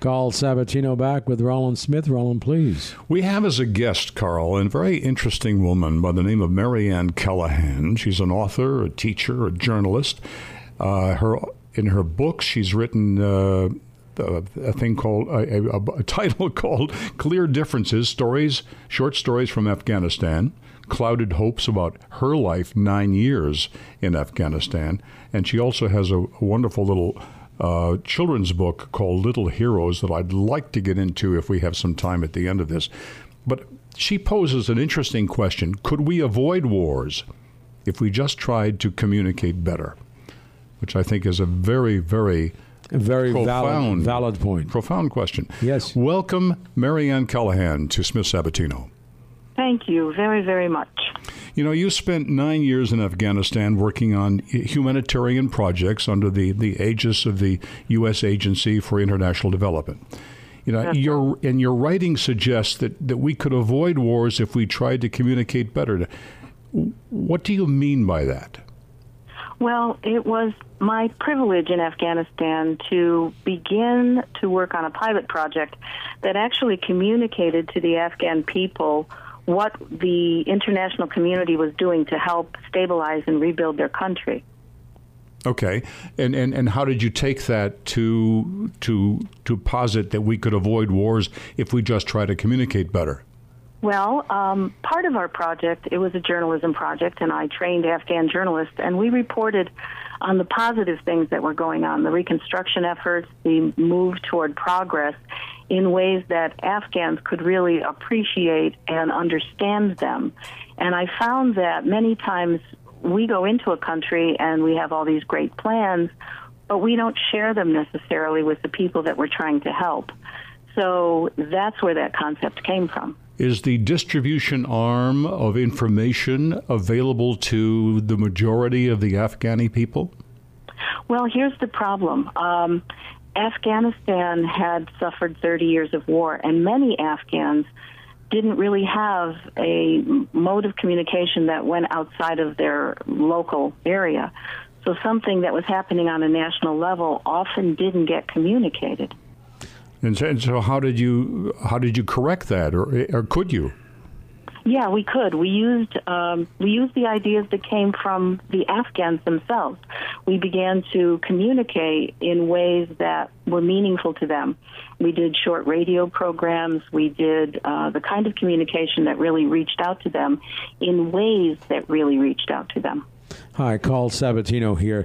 Carl Sabatino back with Roland Smith. Roland, please. We have as a guest, Carl, a very interesting woman by the name of Marianne Callahan. She's an author, a teacher, a journalist. In her books, she's written a thing called a title called "Clear Differences: Short Stories from Afghanistan." Clouded hopes about her life, 9 years in Afghanistan, and she also has a wonderful little children's book called Little Heroes that I'd like to get into if we have some time at the end of this. But she poses an interesting question. Could we avoid wars if we just tried to communicate better? Which I think is a very, very profound, valid point. Profound question. Yes. Welcome, Marianne Callahan, to Smith Sabatino. Thank you very, very much. You know, you spent 9 years in Afghanistan working on humanitarian projects under the aegis of the U.S. Agency for International Development. You know, your writing suggests that we could avoid wars if we tried to communicate better. What do you mean by that? Well, it was my privilege in Afghanistan to begin to work on a pilot project that actually communicated to the Afghan people what the international community was doing to help stabilize and rebuild their country. Okay, and how did you take that to posit that we could avoid wars if we just try to communicate better? Well, part of our project, it was a journalism project, and I trained Afghan journalists, and we reported on the positive things that were going on, the reconstruction efforts, the move toward progress, in ways that Afghans could really appreciate and understand them. And I found that many times we go into a country and we have all these great plans, but we don't share them necessarily with the people that we're trying to help. So that's where that concept came from. Is the distribution arm of information available to the majority of the Afghani people? Well, here's the problem. Afghanistan had suffered 30 years of war, and many Afghans didn't really have a mode of communication that went outside of their local area. So something that was happening on a national level often didn't get communicated. And so how did you correct that, or could you? Yeah, we could. We used the ideas that came from the Afghans themselves. We began to communicate in ways that were meaningful to them. We did short radio programs. We did the kind of communication that really reached out to them in ways that really reached out to them. Hi, Carl Sabatino here.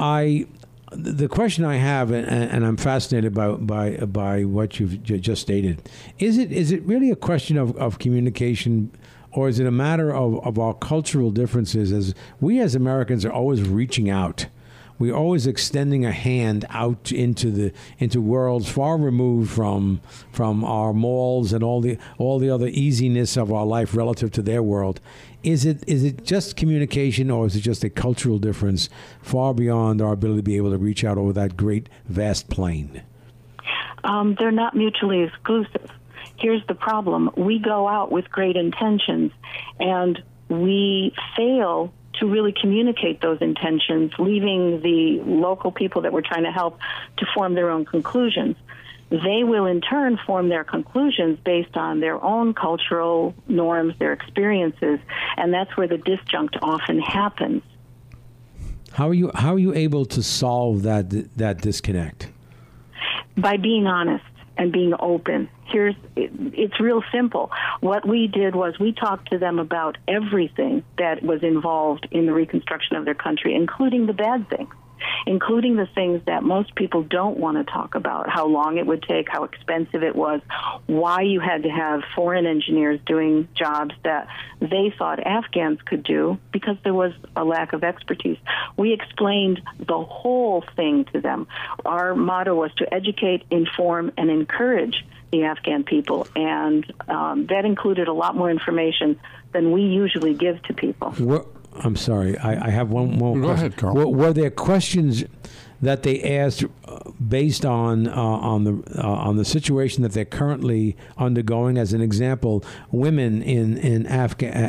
The question I have, and I'm fascinated by what you've just stated, is it really a question of communication, or is it a matter of our cultural differences? As we as Americans are always reaching out, we're always extending a hand out into worlds far removed from our malls and all the other easiness of our life relative to their world. Is it just communication, or is it just a cultural difference far beyond our ability to be able to reach out over that great, vast plain? They're not mutually exclusive. Here's the problem. We go out with great intentions, and we fail to really communicate those intentions, leaving the local people that we're trying to help to form their own conclusions. They will in turn form their conclusions based on their own cultural norms, their experiences, and that's where the disjunct often happens. How are you able to solve that disconnect? By being honest and being open. It's real simple. What we did was we talked to them about everything that was involved in the reconstruction of their country, including the bad things, including the things that most people don't want to talk about, how long it would take, how expensive it was, why you had to have foreign engineers doing jobs that they thought Afghans could do because there was a lack of expertise. We explained the whole thing to them. Our motto was to educate, inform, and encourage the Afghan people, and that included a lot more information than we usually give to people. I'm sorry, I have one more question. Go ahead, Carl. Were there questions that they asked based on the situation that they're currently undergoing? As an example, women in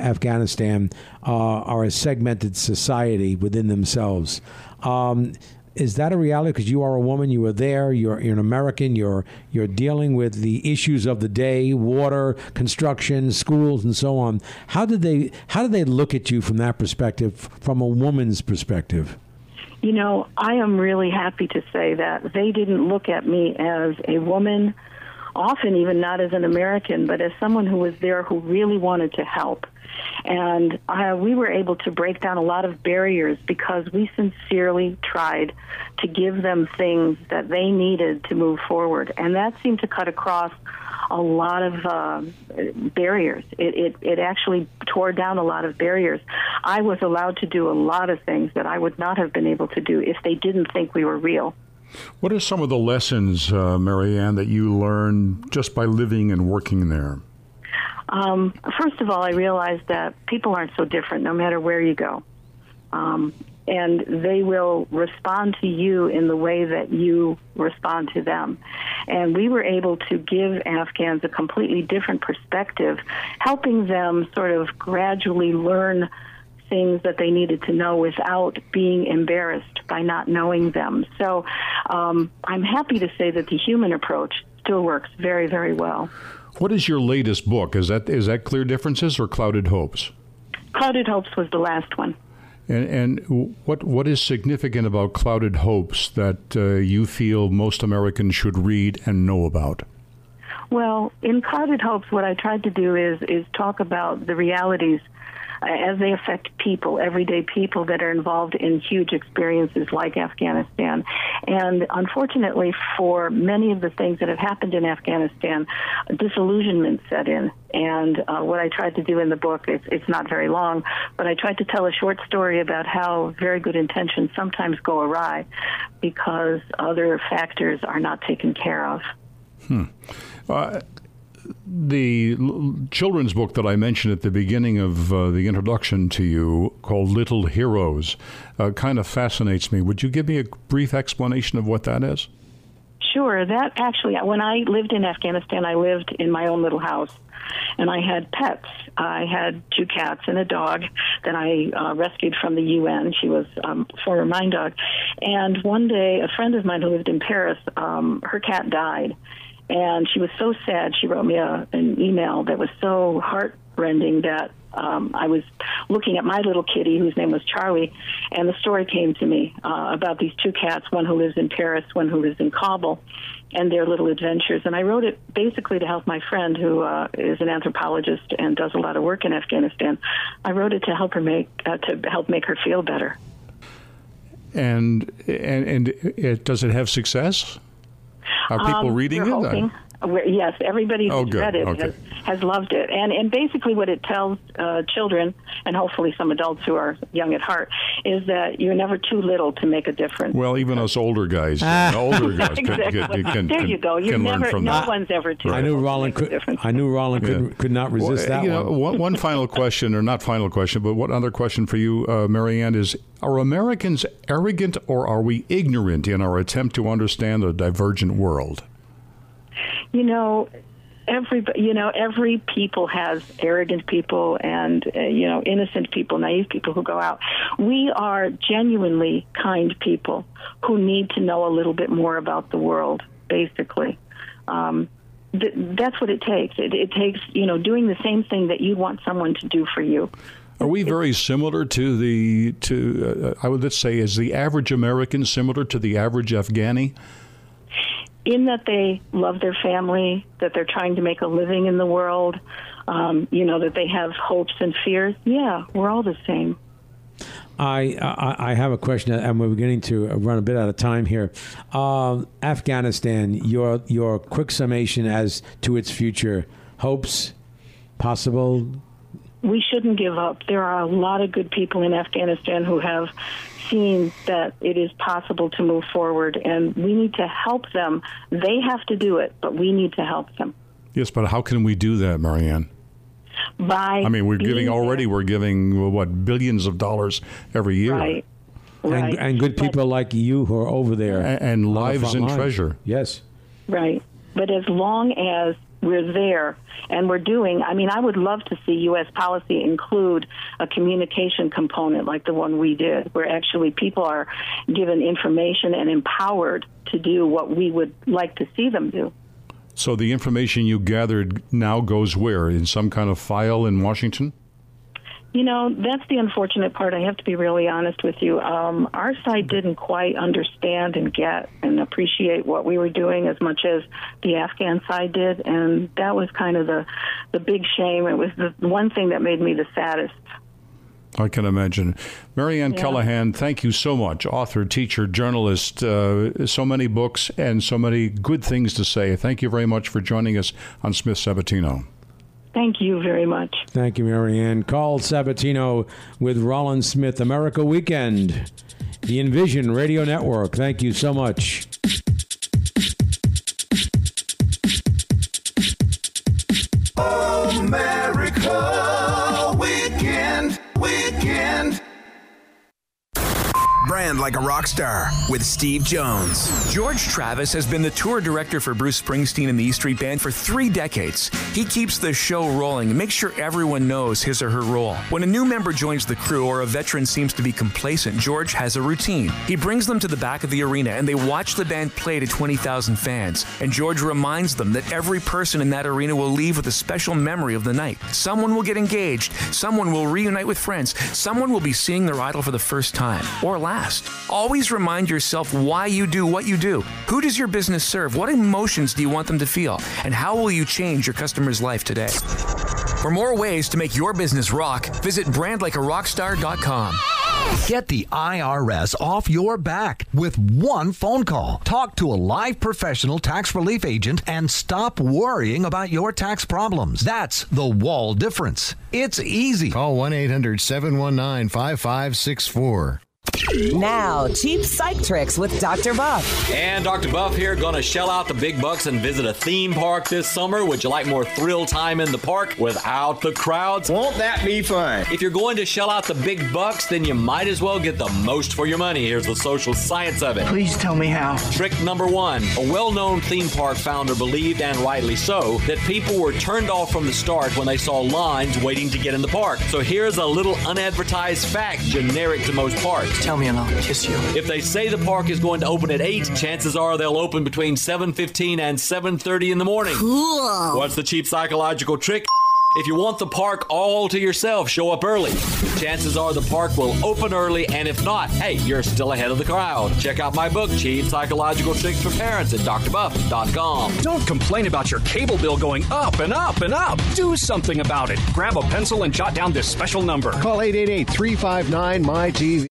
Afghanistan are a segmented society within themselves. is that a reality? Because you are a woman, you were there, you're an American, you're dealing with the issues of the day, water, construction, schools, and so on. How did they look at you from that perspective, from a woman's perspective? You know, I am really happy to say that they didn't look at me as a woman, often even not as an American, but as someone who was there who really wanted to help. And we were able to break down a lot of barriers because we sincerely tried to give them things that they needed to move forward. And that seemed to cut across a lot of barriers. It actually tore down a lot of barriers. I was allowed to do a lot of things that I would not have been able to do if they didn't think we were real. What are some of the lessons, Marianne, that you learned just by living and working there? First of all, I realized that people aren't so different no matter where you go. And they will respond to you in the way that you respond to them. And we were able to give Afghans a completely different perspective, helping them sort of gradually learn things that they needed to know without being embarrassed by not knowing them. So I'm happy to say that the human approach still works very, very well. What is your latest book? Is that Clear Differences or Clouded Hopes? Clouded Hopes was the last one. And what is significant about Clouded Hopes that you feel most Americans should read and know about? Well, in Clouded Hopes, what I tried to do is talk about the realities as they affect people, everyday people that are involved in huge experiences like Afghanistan. And unfortunately, for many of the things that have happened in Afghanistan, disillusionment set in. And what I tried to do in the book, it's not very long, but I tried to tell a short story about how very good intentions sometimes go awry because other factors are not taken care of. The children's book that I mentioned at the beginning of the introduction to you, called Little Heroes, kind of fascinates me. Would you give me a brief explanation of what that is? Sure. That actually, when I lived in Afghanistan, I lived in my own little house, and I had pets. I had 2 cats and a dog that I rescued from the UN. She was a former mine dog. And one day, a friend of mine who lived in Paris, her cat died. And she was so sad. She wrote me an email that was so heartrending that I was looking at my little kitty, whose name was Charlie, and the story came to me about these 2 cats, one who lives in Paris, one who lives in Kabul, and their little adventures. And I wrote it basically to help my friend, who is an anthropologist and does a lot of work in Afghanistan. I wrote it to help her make her feel better. And does it have success? Are people reading it? Hoping. Yes, everybody who's read it has loved it. And basically what it tells children, and hopefully some adults who are young at heart, is that you're never too little to make a difference. Well, even us older guys, exactly. There you go. You're never, from no that. one's ever too I knew Roland could not resist that one. One final question, or not final question, but one other question for you, Marianne, is: are Americans arrogant, or are we ignorant in our attempt to understand a divergent world? Every people has arrogant people and, innocent people, naive people who go out. We are genuinely kind people who need to know a little bit more about the world, basically. That's what it takes. It takes, doing the same thing that you want someone to do for you. Are we very similar let's say, is the average American similar to the average Afghani? In that they love their family, that they're trying to make a living in the world, that they have hopes and fears. Yeah, we're all the same. I have a question, and we're beginning to run a bit out of time here. Afghanistan, your quick summation as to its future, hopes, possible? We shouldn't give up. There are a lot of good people in Afghanistan who have seen that it is possible to move forward, and we need to help them. They have to do it, but we need to help them. Yes, but how can we do that, Marianne? We're giving billions of dollars every year. Right. And good people like you who are over there. And lives and treasure. Yes. Right. But as long as we're there, and we're doing. I mean, I would love to see U.S. policy include a communication component like the one we did, where actually people are given information and empowered to do what we would like to see them do. So the information you gathered now goes where? In some kind of file in Washington? You know, that's the unfortunate part. I have to be really honest with you. Our side didn't quite understand and get and appreciate what we were doing as much as the Afghan side did, and that was kind of the big shame. It was the one thing that made me the saddest. I can imagine. Marianne Callahan, thank you so much. Author, teacher, journalist, so many books and so many good things to say. Thank you very much for joining us on Smith Sabatino. Thank you very much. Thank you, Marianne. Carl Sabatino with Rollins Smith, America Weekend, the Envision Radio Network. Thank you so much. America Weekend. Brand like a rock star with Steve Jones. George Travis has been the tour director for Bruce Springsteen and the E Street Band for 3 decades. He keeps the show rolling and makes sure everyone knows his or her role. When a new member joins the crew or a veteran seems to be complacent, George has a routine. He brings them to the back of the arena and they watch the band play to 20,000 fans. And George reminds them that every person in that arena will leave with a special memory of the night. Someone will get engaged, someone will reunite with friends, someone will be seeing their idol for the first time or last. Always remind yourself why you do what you do. Who does your business serve? What emotions do you want them to feel? And how will you change your customer's life today? For more ways to make your business rock, visit brandlikearockstar.com. Get the IRS off your back with one phone call. Talk to a live professional tax relief agent and stop worrying about your tax problems. That's the Wall difference. It's easy. Call 1-800-719-5564. Now, cheap psych tricks with Dr. Buff. And Dr. Buff here, going to shell out the big bucks and visit a theme park this summer. Would you like more thrill time in the park without the crowds? Won't that be fun? If you're going to shell out the big bucks, then you might as well get the most for your money. Here's the social science of it. Please tell me how. Trick number 1. A well-known theme park founder believed, and rightly so, that people were turned off from the start when they saw lines waiting to get in the park. So here's a little unadvertised fact, generic to most parks. Tell me and I'll kiss you. If they say the park is going to open at 8, chances are they'll open between 7:15 and 7:30 in the morning. Cool. What's the cheap psychological trick? If you want the park all to yourself, show up early. Chances are the park will open early, and if not, hey, you're still ahead of the crowd. Check out my book, Cheap Psychological Tricks for Parents, at drbuff.com. Don't complain about your cable bill going up and up and up. Do something about it. Grab a pencil and jot down this special number. Call 888-359-MY-TV.